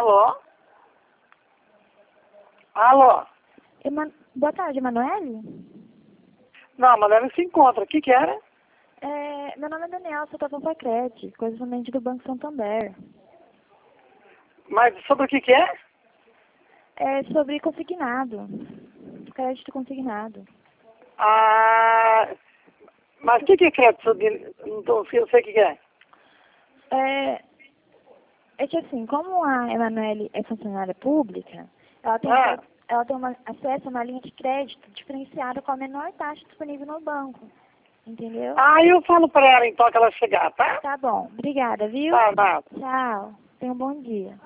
Alô? Alô? Boa tarde, Emanuele? Não, a Manuela se encontra. O que que era? Meu nome é Daniel, sou da Vovacred, correspondente do Banco Santander. Mas sobre o que que é? É sobre consignado, crédito consignado. Ah, mas o que que é crédito? Não sei o que que é. É que assim, como a Emanuele é funcionária pública, ela tem, Ah, acesso a uma linha de crédito diferenciada com a menor taxa disponível no banco. Entendeu? eu falo pra ela então que ela chegar, tá? Tá bom, obrigada, viu? Tá, nada. Tchau, tenha um bom dia.